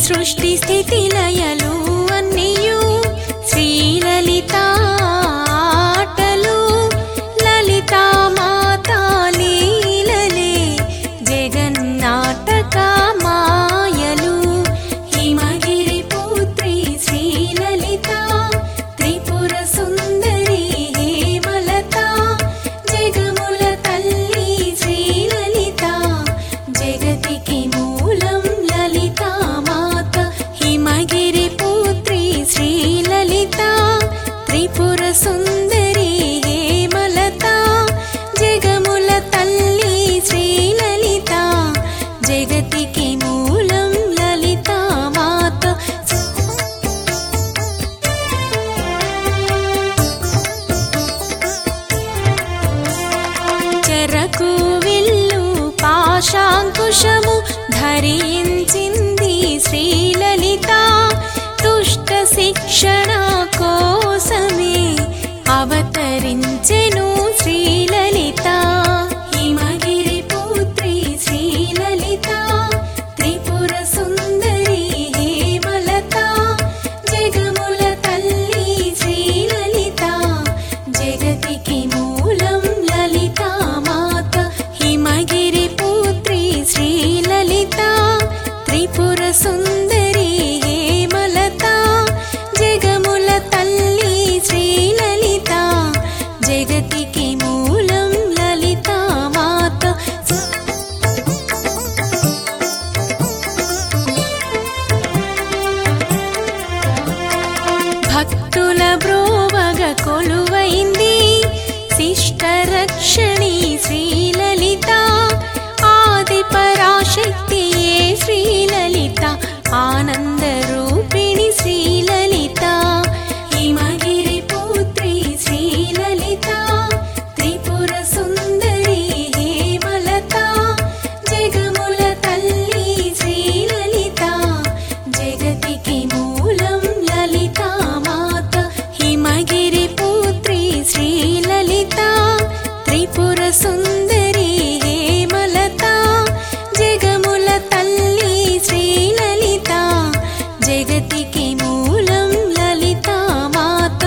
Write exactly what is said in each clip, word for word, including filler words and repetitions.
సృష్టి స్థితి లయలు అన్నియు శ్రీలలిత ఆటలు లలితా మాతా లీలలే జగన్నాటక మాయలు హిమగిరి పుత్రి శ్రీలలిత త్రిపుర సుందరి హేమలత జగముల తల్లి శ్రీలలిత జగతికి మూలం లలితా మాత హిమగిరి పుత్రి శ్రీలలిత త్రిపుర సుందరి హేమలత జగముల తల్లి శ్రీలలిత జగతికి మూలం లలితా మాత చెరకు విల్లు పాశాంకుశము ధరించింది శ్రీలలిత దుష్ట శిక్షణ కోసమే అవతరించెను శ్రీలలిత హిమగిరి పుత్రి శ్రీలలిత త్రిపుర సుందరి హేమలత జగముల తల్లి శ్రీలలిత జగతికి మూలం లలితా మాత హిమగిరి పుత్రి శ్రీలలిత త్రిపుర సుందరి హేమలత జగముల తల్లి శ్రీలలిత జగతికి మూలం లలితా మాత భక్తుల బ్రోవగ కొలువైంది శిష్ట రక్షణి శ్రీలలిత ఆది పరాశక్తియే శ్రీలలిత ఆనంద రూపిణి శ్రీలలిత హిమగిరి పుత్రి శ్రీలలిత త్రిపుర సుందరి హేమలత జగముల తల్లి శ్రీలలిత జగతికి మూలం లలితా మాత హిమగిరి పుత్రి శ్రీలలిత త్రిపుర సుందరి హేమలత జగముల తల్లి శ్రీలలిత జగతికి మూలం లలితా మాత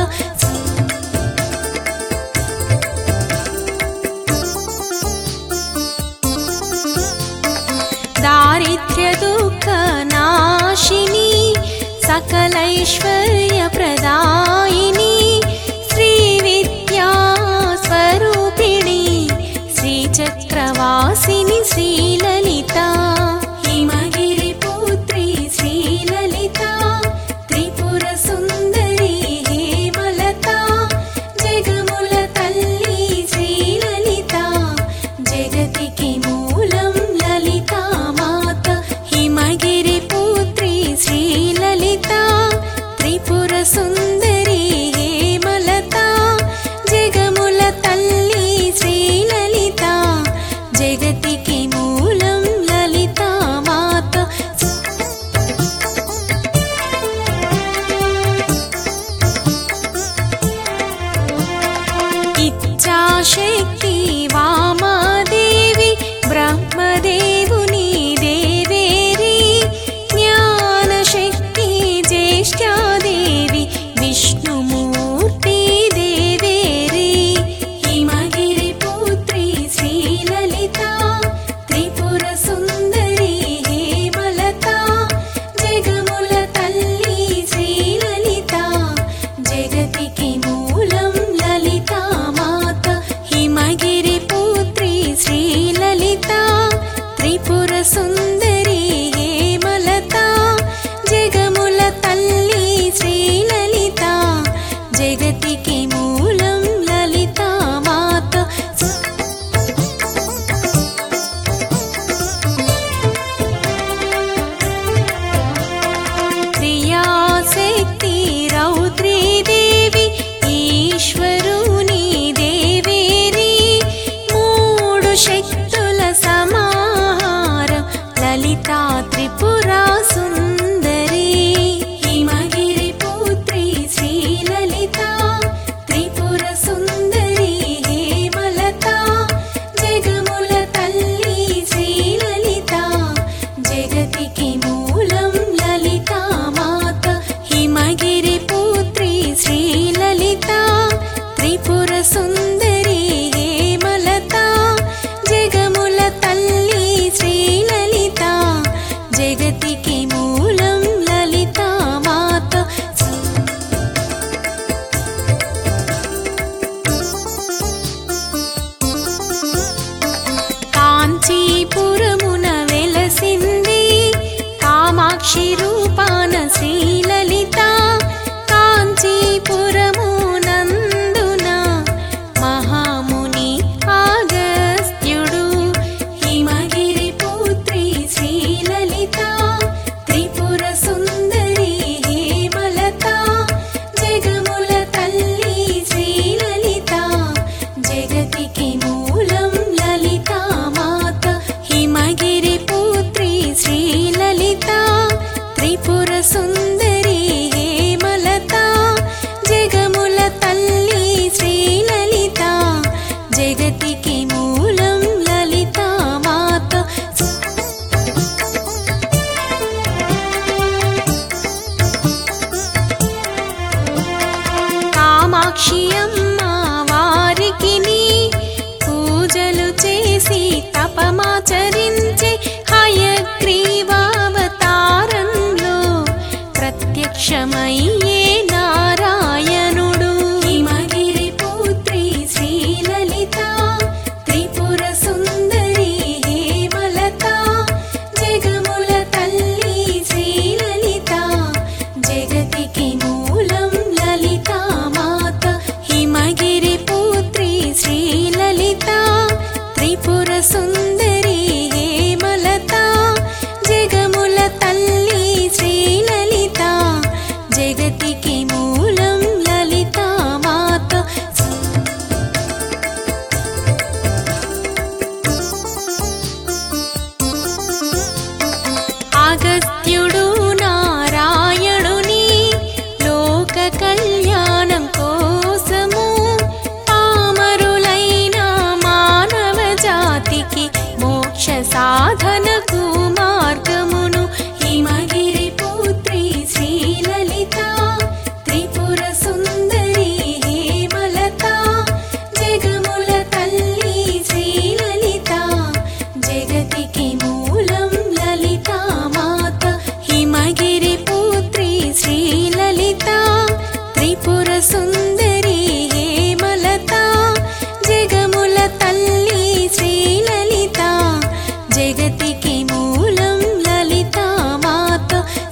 దారిద్ర్య దుఃఖ నాశిని సకలైశ్వర్య ప్రదాయిని శ్రీ విద్యా స్వరూపిణి శ్రీ చక్రవాసిని శ్రీలలిత హిమగిరి పుత్రి శ్రీలలిత త్రిపుర సుందరి హేమలత జగముల తల్లి శ్రీలలిత జగతికి మూలం లలితా మాత హిమగిరి పుత్రి శ్రీలలిత త్రిపుర సుందరి హేమలత జగముల తల్లి శ్రీలలిత జగతికి మూలం లలితా మాత ఇచ్ఛాశక్తి వామాదేవి బ్రహ్మదేవుని దేవేరి జ్ఞానశక్తి జ్యేష్ఠాదేవి విష్ణుమూర్తి దేవేరి హిమగిరి పుత్రి శ్రీలలిత త్రిపుర సుందరి హేమలత జగముల తల్లి శ్రీలలిత జగతికి మూలం లలితా మాత హిమగిరి పుత్రి శ్రీలలిత త్రిపుర సుందరి హేమలత జగముల తల్లి శ్రీలలిత జగతికి మూలం లలితా మాత క్రియాశక్తి రౌద్రీ దేవి ఈశ్వరుని దేవేరి మూడు శక్తుల సమాహారం లలితా త్రిపురా సుందరి హిమగిరి పుత్రి శ్రీలలిత త్రిపుర సుందరి హేమలత జగముల తల్లి శ్రీలలిత జగతికి మూలం లలిత కామాక్షి రూపాన శ్రీలలిత కాంచీపురము నందున మహాముని అగస్త్యుడు హిమగిరి పుత్రి శ్రీలలిత త్రిపుర సుందరి హేమలత జగముల తల్లి శ్రీలలిత జగతికి మూలం లలిత మాత హిమగిరి పుత్రి శ్రీలలిత త్రిపుర సుందరి హేమలత జగముల తల్లి శ్రీలలిత జగతికి మూలం లలిత మాత కామాక్షి అమ్మ వారికి పూజలు చేసి తపమాచరించే హయగ్రీవావతారంలో ప్రత్యక్షమయ్యే నారాయణుడు హిమగిరి పుత్రి శ్రీలలిత త్రిపుర సుందరి హేమలత జగముల తల్లి శ్రీలలిత జగతికి మూలం లలిత మాత హిమగిరి పుత్రి శ్రీలలిత త్రిపుర సుందరి హేమలత జగముల తల్లి శ్రీలలిత జగతికి మూలం లలిత మాత అగస్త్యుడు నారాయణుని లోక కళ్యాణం కోసము పామరులైన మానవ జాతికి మోక్ష సాధనకు మార్గమును హిమగిరి పుత్రి శ్రీలలిత త్రిపుర సుందరి హేమలత జగముల తల్లి శ్రీలలిత జగతికి మూలం లలిత మాత హిమగిరి పుత్రి శ్రీలలిత త్రిపుర సుందరి హేమలత జగముల తల్లి శ్రీలలిత జగతికి మూలం లలిత మాత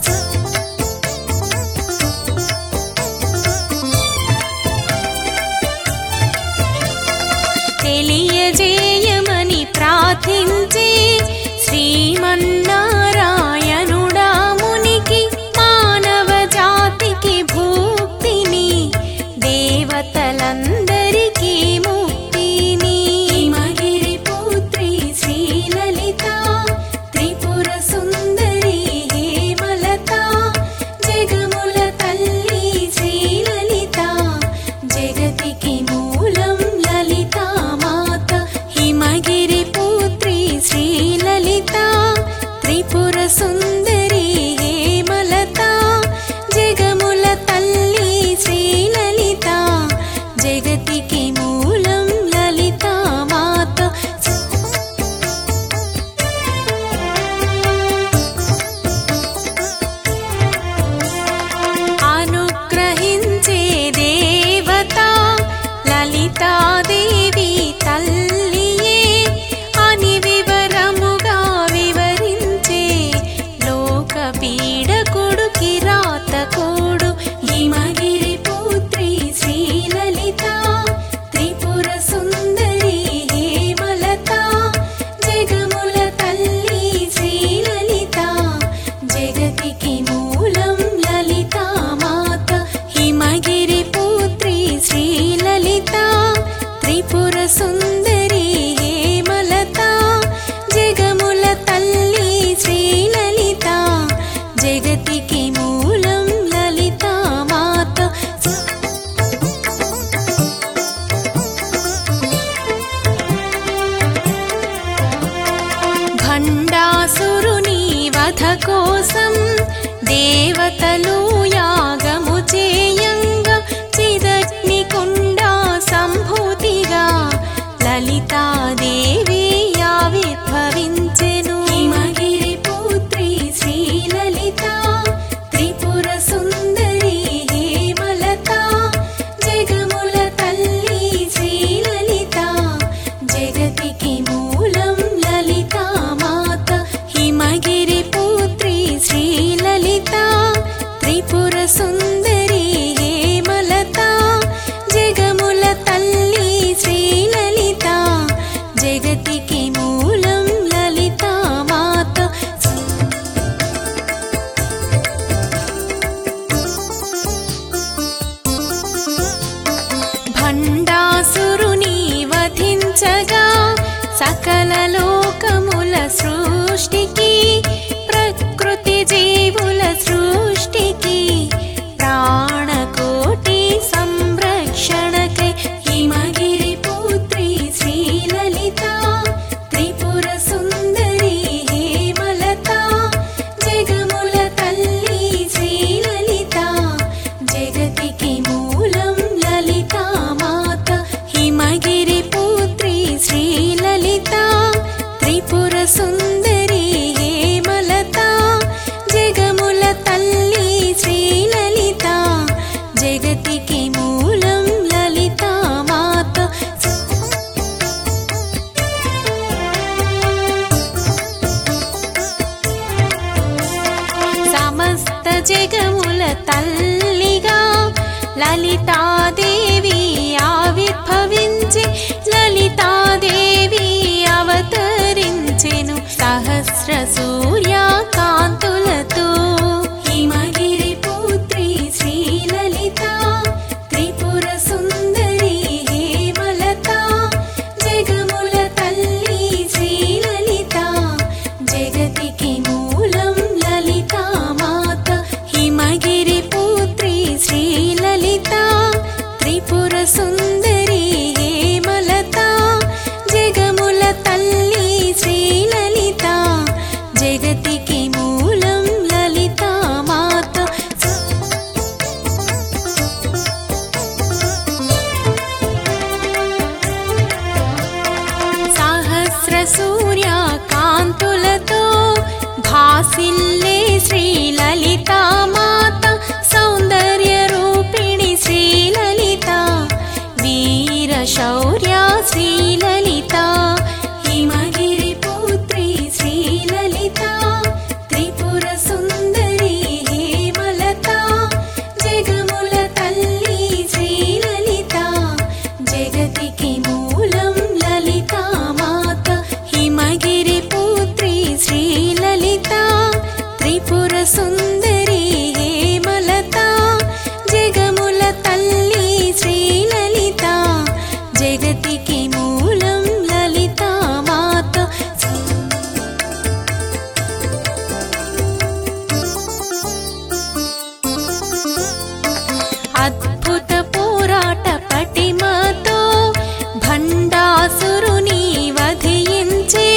తెలియజేయమని ప్రార్థించే శ్రీమన్నారాయణుడా మునికి మానవ జాతికి భూక్తిని దేవతలందరికీ ముక్తిని హిమగిరి పుత్రి శ్రీలలిత త్రిపుర సుందరి హేమలత జగముల తల్లి శ్రీలలిత జగతికి మూలం లలిత మాత హిమగిరి పుత్రి శ్రీలలిత త్రిపుర సుందరి హేమలత జగముల తల్లి శ్రీలలిత జగతికి మూలం లలిత మాత అనుగ్రహించే దేవత లలితాదేవి తల్లియే అని వివరముగా వివరించే లోక పీడకుడు కిరాతకుడు హిమగిరి పుత్రి శ్రీలలిత త్రిపుర సుందరి హేమలత జగముల తల్లి శ్రీలలిత జగతికి మూలం లలిత మాత హిమగిరి పుత్రి శ్రీలలిత త్రిపుర సుందరి హేమలత జగముల తల్లి శ్రీలలిత జగతికి మూలం లలిత మాత భండాసురుని వధ కోసం దేవతలు యాగము చేయంగా చిదగ్ని కుండ సంభూతిగా లలితాదేవి ఆవిర్భవించెను హిమగిరి పుత్రి శ్రీలలిత త్రిపుర సుందరి హేమలత జగముల తల్లి శ్రీలలిత జగతికి మూలం లలిత మాత హిమగిరి పుత్రి శ్రీలలిత సుందరి హేమలత జగముల తల్లి శ్రీలలిత జగతికి మూలం లలితా మాత భండాసురుని వధించగా సకల లోకముల సృష్టికి ప్రకృతి జీవుల సృష్టికి ప్రాణకోటి సంరక్షణకై హిమగిరి పుత్రి శ్రీలలిత త్రిపుర సుందరి హేమలత జగముల తల్లి శ్రీలలిత జగతికి మూలం లలితా మాత హిమగిరి పుత్రి శ్రీలలిత త్రిపుర సుందరి హేమలత జగముల తల్లి శ్రీలలిత జగతికి మూలం లలితా మాత సమస్త జగముల తల్లిగా లలితాదేవి ఆవిర్భవించి లలితాదేవి అవతరించెను సహస్ర సూర్యకాంతులతో హిమగిరి పుత్రి శ్రీలలిత త్రిపుర సుందరి హేమలత జగముల తల్లి శ్రీలలిత జగతికి మూలం లలితా మాత హిమగిరి పుత్రి శ్రీలలిత త్రిపుర సుందరి హేమలత జగముల తల్లి శ్రీలలిత జగతికి మూలం లలితా మాత సహస్ర సూర్య కాంతులతో భాసిల్లే శ్రీలలితా మాత సౌందర్య రూపిణి శ్రీలలిత వీర శౌర్య శ్రీలలిత హిమగిరి పుత్రి శ్రీలలిత త్రిపుర సుందరి హేమలత జగముల తల్లి శ్రీలలిత జగతికి మూలం లలితా మాత హిమగిరి పుత్రి శ్రీలలిత త్రిపుర సుందరి హేమలత జగముల తల్లి శ్రీలలిత జగతికి మూలం లలితా మాత అద్భుత పోరాట పటిమతో భండాసురుని వధించే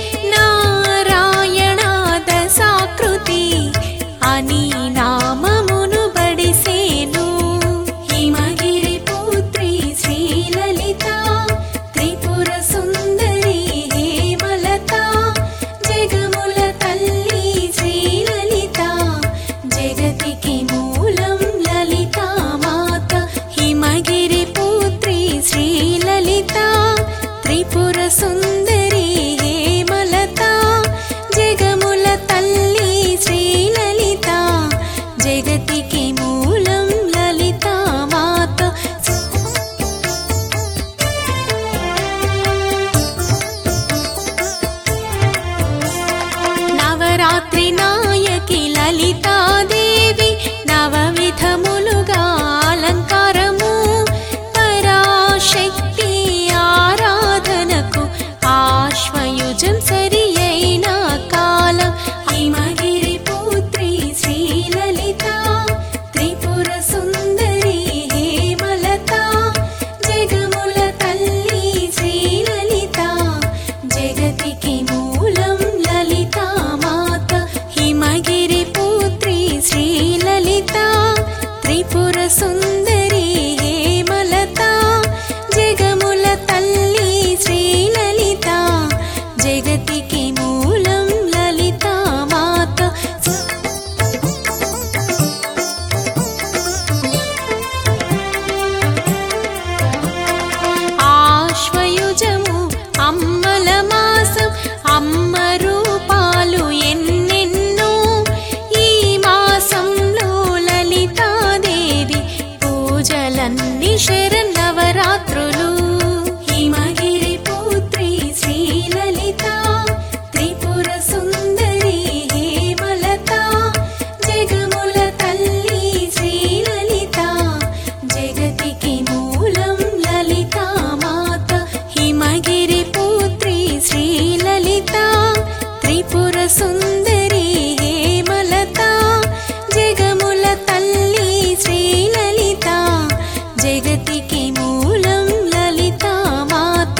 నారాయణ దశాకృతి అని నామమును బడిసేను హిమగిరి పుత్రి శ్రీలలిత త్రిపుర సుందరి హేమలత జగముల తల్లి శ్రీలలిత జగతికి మూలం లలితా మాత హిమగిరి పుత్రి శ్రీలలిత త్రిపుర సుందరి హేమలత జగముల తల్లి శ్రీలలిత జగతికి మూలం లలితా మాత నవరాత్రి నాయకి లలితాదేవి నవవిధములుగా అలంకారము పరాశక్తి ఆరాధనకు ఆశ్వయుజం సరి అయిన కాలం హిమగిరి పుత్రి శ్రీలలిత త్రిపుర సుందరి హేమలత జగముల తల్లి శ్రీలలిత జగతికి మూలం లలితా మాత హిమగిరి పుత్రి శ్రీలలిత సుందరి హేమలత జగముల తల్లి శ్రీలలిత జగతికి మూలం లలిత మాత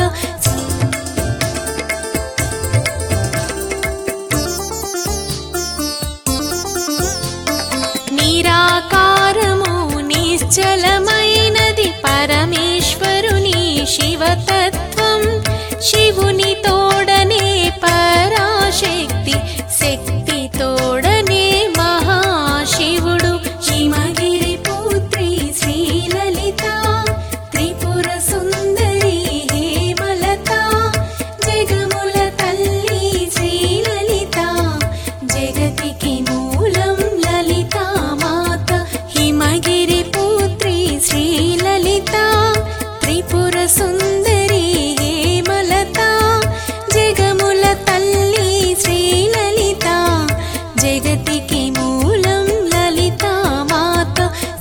నిరాకారము నిశ్చలమైనది పరమేశ్వరుని శివతత్వం శివుని తోడనే పరాశక్తి శక్తి తోడనే మహాశివుడు హిమగిరి పుత్రి శ్రీలలిత త్రిపుర సుందరి హేమలత జగముల తల్లి శ్రీలలిత జగతికి మూలం లలిత మాత హిమగిరి పుత్రి శ్రీలలిత త్రిపుర సుందరి హేమలత జగముల తల్లి శ్రీలలిత జగతికి మూలం లలిత మాత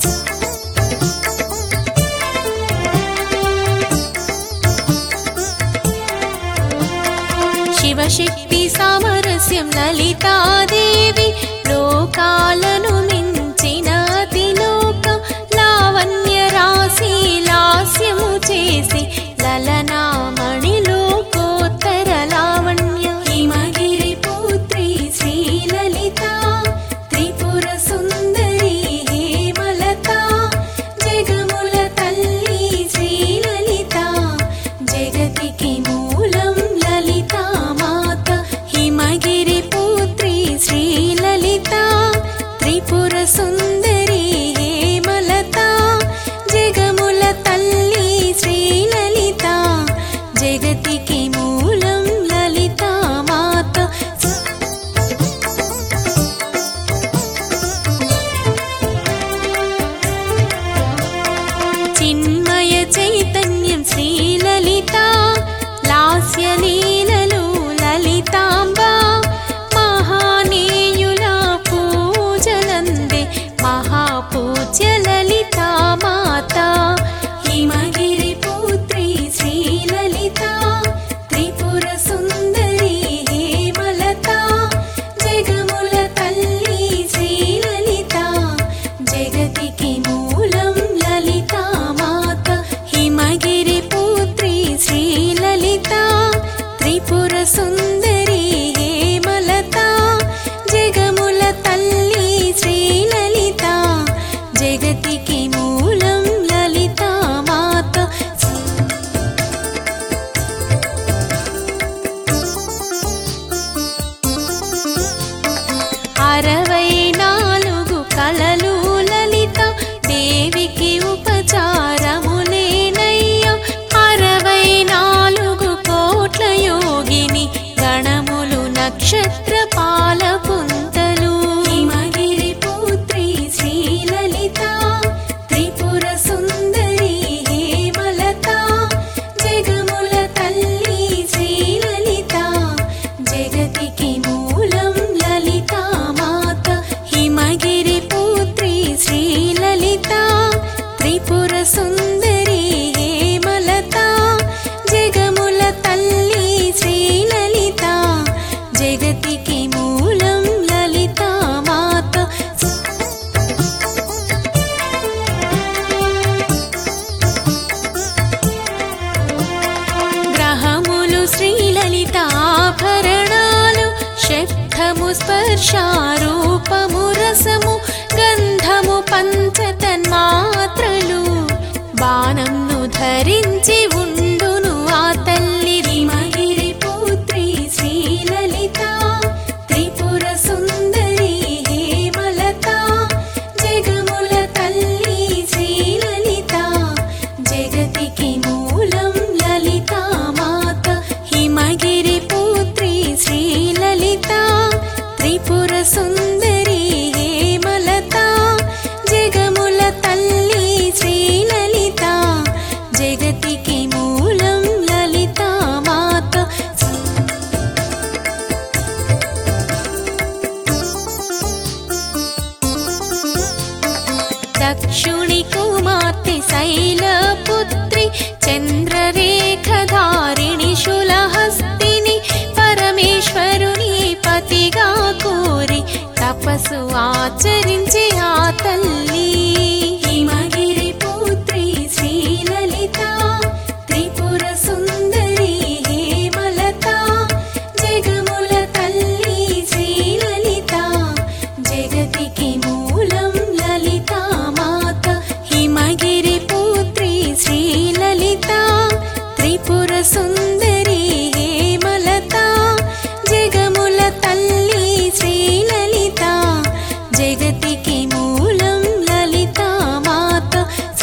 శివశక్తి సామరస్యం లలితాదేవి లోకాలను మించిన అతిలోకం లావణ్య రాశి లాస్యము చేసి లలనామణిలో కోత్తర లావణ్య హిమగిరి పుత్రి శ్రీలలిత త్రిపుర సుందరి హేమలత జగముల తల్లి శ్రీలలిత జగతికి మూలం లలిత మాత హిమగిరి పుత్రి శ్రీలలిత త్రిపుర సుందరి హేమలత జగముల తల్లి శ్రీలలిత జగతికి మూలం లలిత మాత చిన్మయ చైతన్యం శ్రీలలిత లాస్య లీలలు లలితాంబ మహానీయుల పూజలందే మహాపూజ్య లలిత మాత హిమగిరి పుత్రి శ్రీలలిత త్రిపుర సుందరి హేమలత జగముల తల్లి శ్రీలలిత జగతికి మూలం లలిత మాత హిమగిరి పుత్రి శ్రీలలిత త్రిపుర సుందరి హేమలత జగముల తల్లి శ్రీలలిత జగతికి మూలం లలిత మాత అరవై నాలుగు కళలు లలిత దేవికి ఉపచారములేనయ్య అరవై నాలుగు కోట్ల యోగిని గణములు నక్షత్ర పాలపుంతలు హిమగిరి పుత్రి శ్రీలలిత త్రిపుర సుందరి హేమలత జగముల తల్లి శ్రీలలిత జగతికి మూలం లలిత మాత హిమగిరి పుత్రి శ్రీలలిత త్రిపుర సుందరి హేమలత జగముల తల్లి శ్రీలలిత జగతికి మూలం లలిత మాత గ్రహములు శ్రీలలిత ఆభరణాలు శబ్దము స్పర్శ రూపము రసము గంధము పంచతన్మాత్రలు బాణంను ధరించి ఉండును ఆ తల్లి హిమగిరి పుత్రి శ్రీలలిత త్రిపుర సుందరి హేమలత జగముల తల్లి శ్రీలలిత జగతికి మూలం లలిత మాత హిమగిరి పుత్రి శ్రీలలిత త్రిపుర సుందరి హేమలత జగముల తల్లి శ్రీలలిత జగతికి మూలం లలిత మాత దక్షుణి కుమార్తె శైలపుత్రి చంద్రరేఖధారిణి శూలహస్తిని పరమేశ్వరుని పతిగా కోరి తపస్సు ఆచరించి ఆ తల్లి హిమగిరి పుత్రి శ్రీలలిత త్రిపుర సుందరి హేమలత జగముల తల్లి శ్రీలలిత జగతికి మూలం లలిత మాత హిమగిరి పుత్రి శ్రీలలిత త్రిపుర సుందరి హేమలత జగముల తల్లి శ్రీలలిత జగతికి మూలం లలిత మాత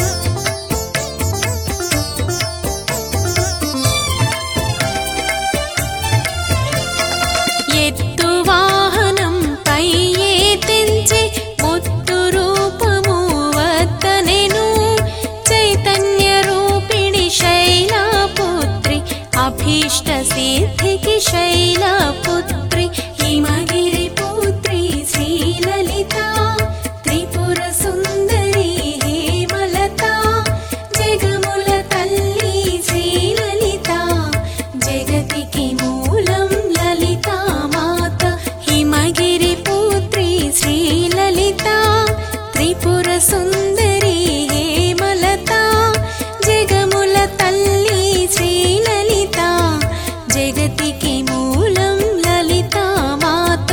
ఎత్తు వాహనం పై తెంచి ముత్తు రూపము వద్దనెను చైతన్య రూపిణి శైలపుత్రి అభీష్ట సిద్ధికి శైలపుత్రి హిమగిరి పుత్రి శ్రీలలిత త్రిపుర సుందరి హేమలత జగముల తల్లి శ్రీలలిత జగతికి మూలం లలిత మాత హిమగిరి పుత్రి శ్రీలలిత త్రిపుర సుందరి హేమలత జగముల తల్లి శ్రీలలిత జగతికి మూలం లలిత మాత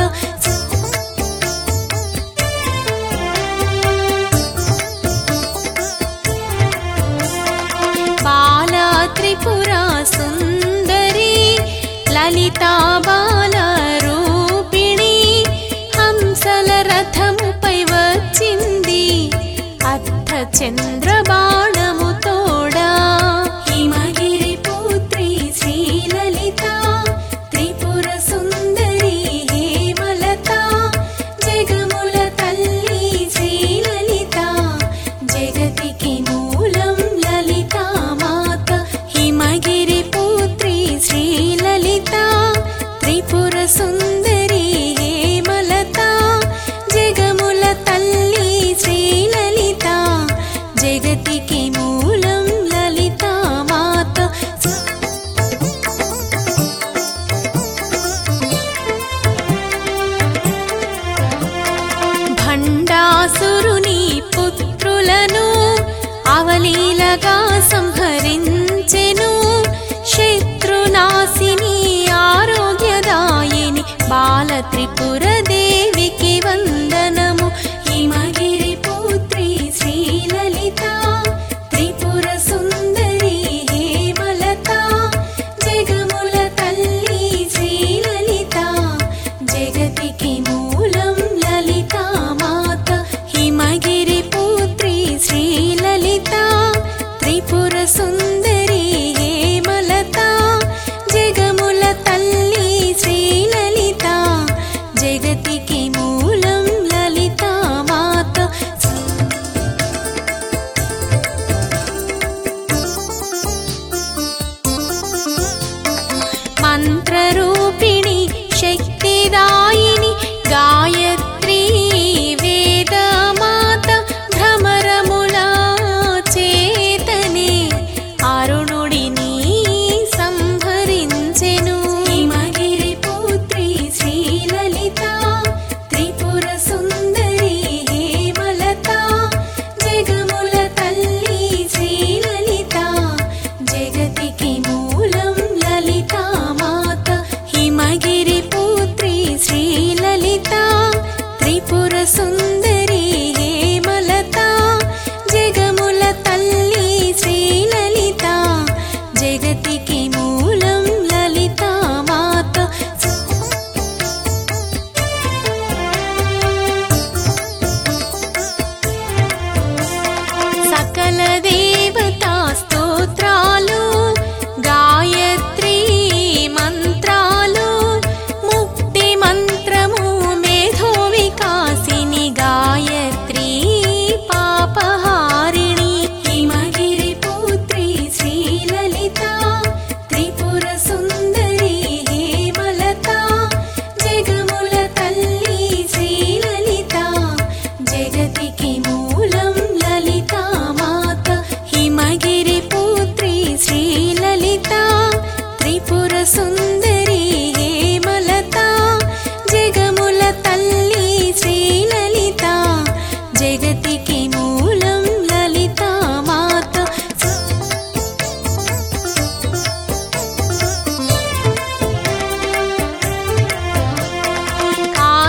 బాల త్రిపుర సుందరి లలితా బాల రూపిణి హంసల రథముపై వచ్చింది అర్థ చంద్ర బాణము తోడా హిమగిరి పుత్రి శ్రీలలిత త్రిపుర సుందరి హేమలత జగముల తల్లి శ్రీలలిత జగతికి మూలం లలిత మాత హిమగిరి పుత్రి శ్రీలలిత త్రిపుర సుందరి హేమలత జగముల తల్లి శ్రీలలిత జగతికి మూలం లలిత మాత భండాసురుని పుత్రులను అవలీలగా సంహరించెను శత్రునాశిని ఆరోగ్యదాయిని బాల త్రిపుర దేవికి వందనము హిమగిరి పుత్రి శ్రీలలిత త్రిపుర సుందరి హేమలత జగముల తల్లి శ్రీలలిత జగతికి మూలం లలిత మాత హిమగిరి పుత్రి శ్రీలలిత త్రిపుర సుందరి హేమలత జగముల తల్లి శ్రీలలిత జగతికి మూలం లలిత మాత మంత్రరూపిణి శక్తిదాయిని గాయత్రి వేదమాత భ్రమరముల చేతనే అరుణుడిని సంహరించెను హిమగిరి పుత్రి శ్రీలలిత త్రిపుర సుందరి హేమలత జగముల తల్లి శ్రీలలిత జగతికి మూలం లలిత మాత హిమగిరి పుత్రి శ్రీలలిత త్రిపుర సుందరి హేమలత జగముల తల్లి శ్రీలలిత జగతికి మూలం లలిత మాత సకల దేవతా స్తోత్రాలు గాయత్రి మంత్రాలు ముక్తి మంత్రము మేధో వికాసిని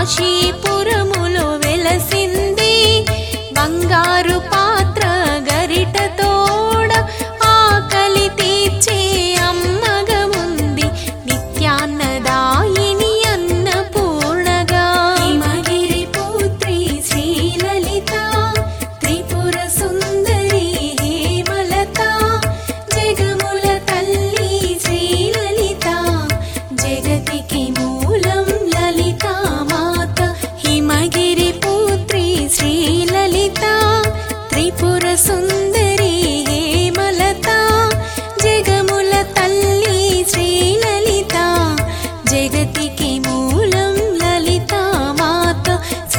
కాశీపురములో వెలసింది బంగారు పాత్ర గరిటతోడ ఆకలి తీర్చే అమ్మగా ఉంది నిత్యాన్నదాయిని అన్నపూర్ణగా హిమగిరి పుత్రి శ్రీలలిత త్రిపుర సుందరి హేమలత జగముల తల్లి శ్రీలలిత జగతికి మూలం లలితా మాత హిమగిరి పుత్రి శ్రీలలిత త్రిపుర సుందరి హేమలత జగముల తల్లి శ్రీలలిత జగతికి మూలం లలితా మాత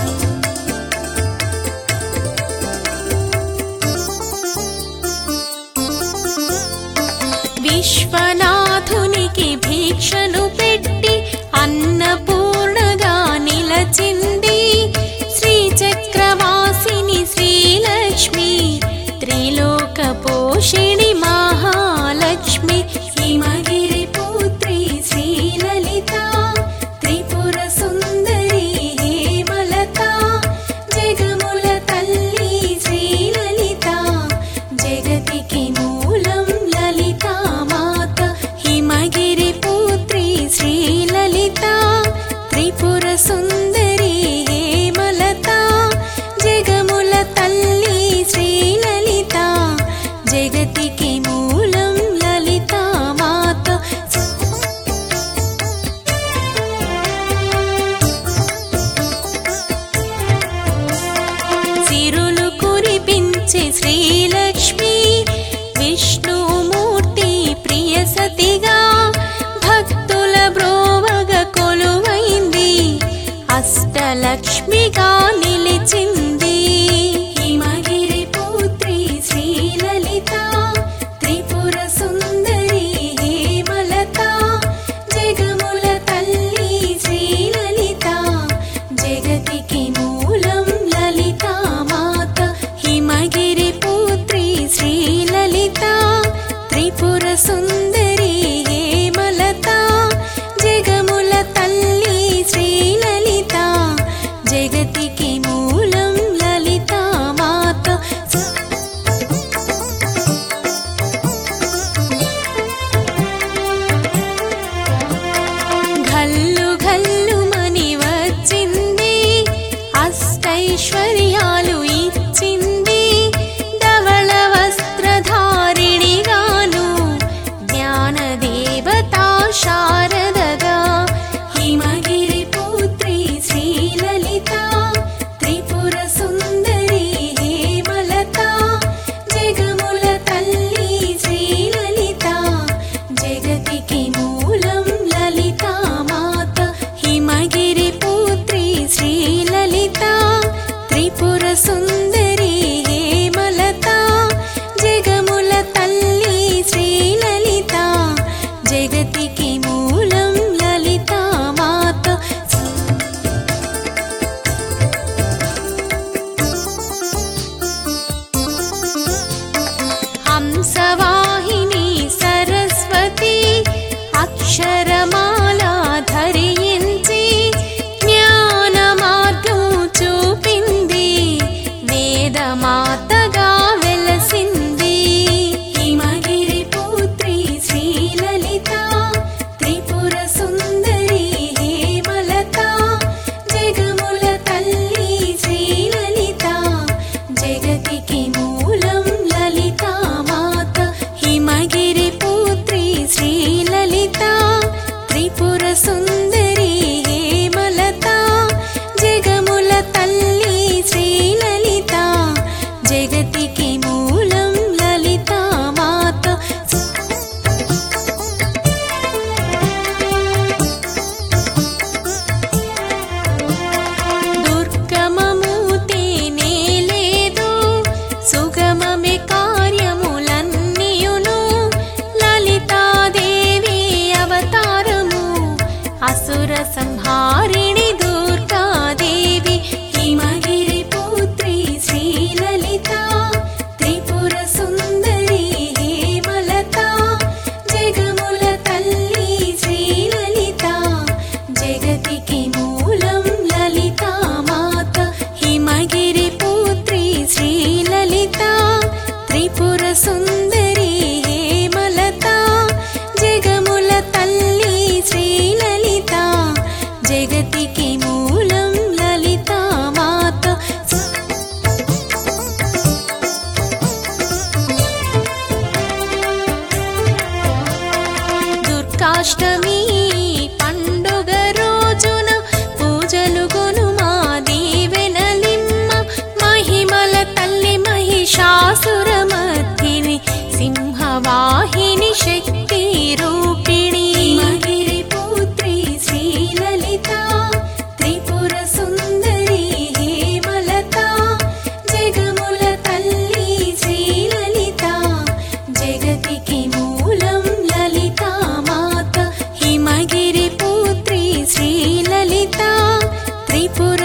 విశ్వనాథునికి భిక్షను పెట్టి అన్నపూర్ణగా నిలచింది శ్రీచక్రవాసిని శ్రీలక్ష్మి త్రిలోక పోషిణి మహాలక్ష్మి హిమగిరి పుత్రి శ్రీలలిత త్రిపుర సుందరి హేమలత జగముల తల్లి శ్రీలలిత జగతికి మూలం లలితా మాత హిమగిరి పుత్రి శ్రీలలిత త్రిపుర సుందరి హేమలత జగముల తల్లి శ్రీలలిత జగతికి మూలం లలితా మాత సిరులు కురిపించే శ్రీలక్ష్మి విష్ణుమూర్తి ప్రియ సతిగా భక్తుల బ్రోవగ కొలువైంది అష్టలక్ష్మిగా నిలిచింది హిమగిరి పుత్రి శ్రీలలిత త్రిపుర సుందరి హేమలత జగముల తల్లి శ్రీలలిత జగతికి మూలం లలితా మాత హిమగిరి పుత్రి శ్రీలలిత త్రిపుర సుందరి హేమలత జగముల తల్లి శ్రీలలిత జగతికి మూలం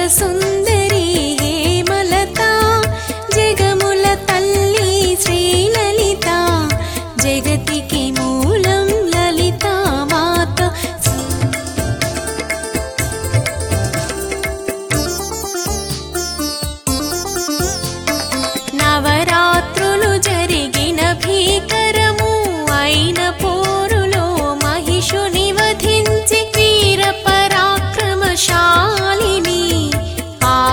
సుందరి హేమలత జగముల తల్లి శ్రీలలిత జగతికి మూలం లలిత మాత నవరాత్రులు జరిగిన భీకరము అయిన పోరులో మహిషుని వధించి వీర పరాక్రమశాలిని ఆ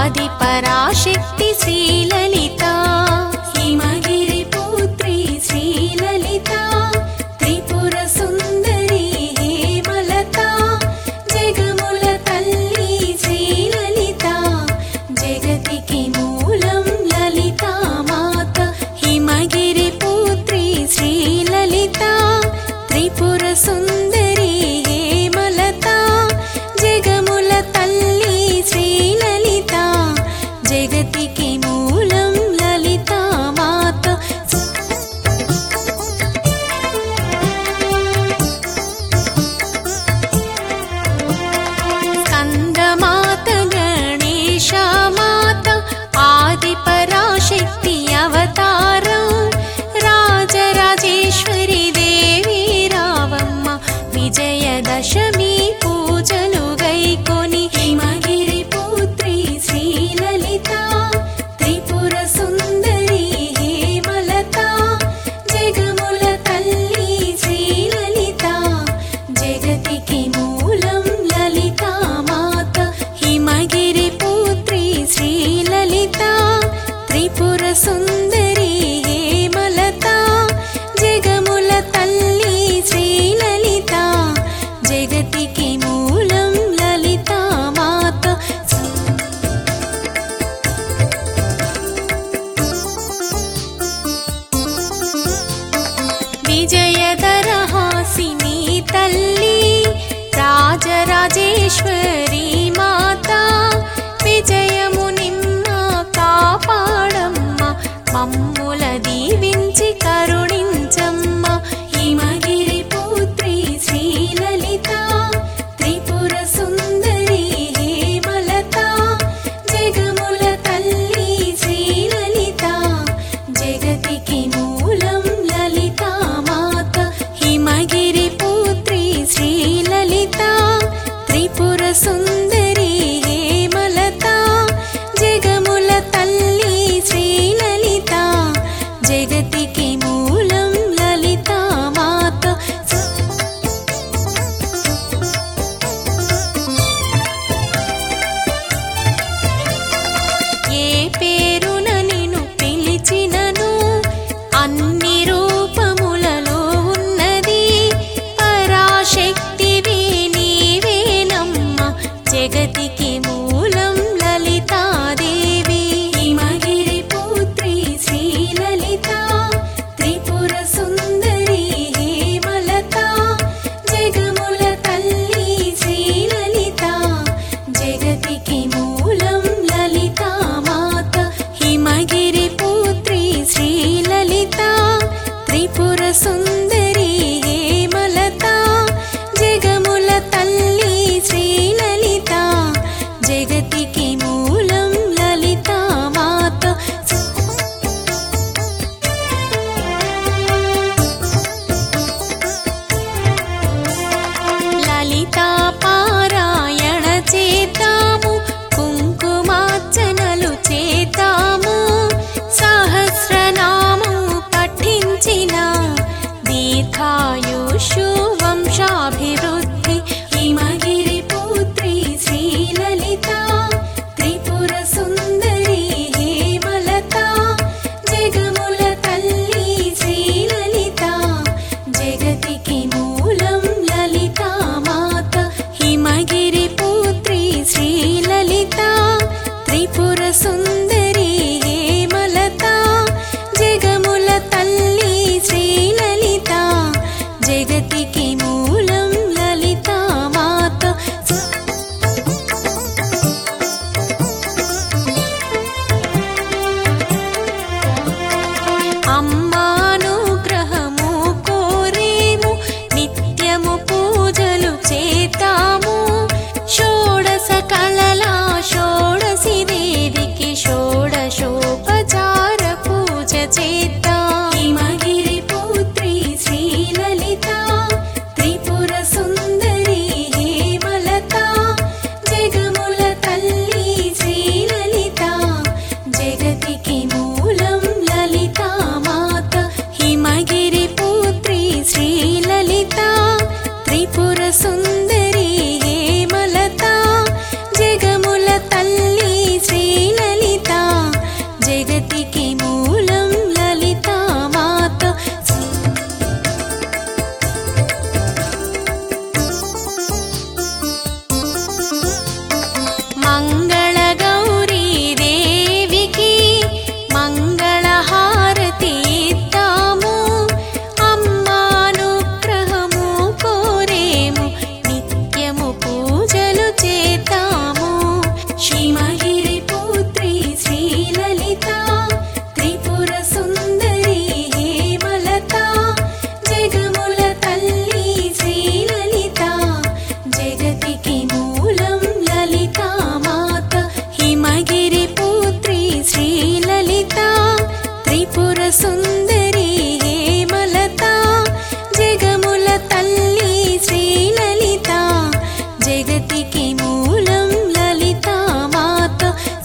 హిమగిరిపుత్రి శ్రీలలిత త్రిపుర సుందరి హేమలత జగముల తల్లి శ్రీలలిత జగతికి మూలం లలితా మాత హిమగిరిపుత్రి శ్రీలలిత త్రిపుర సుందరి హేమలత జగముల తల్లి శ్రీలలిత జగతికి మూలం లలితా మాత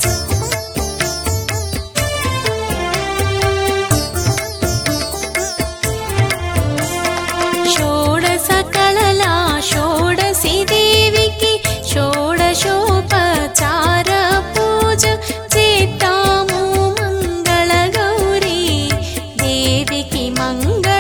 షోడశ కళల షోడశి దేవికి షోడశోపచార పూజ చేతాము మంగళ గౌరీ దేవికి మంగళ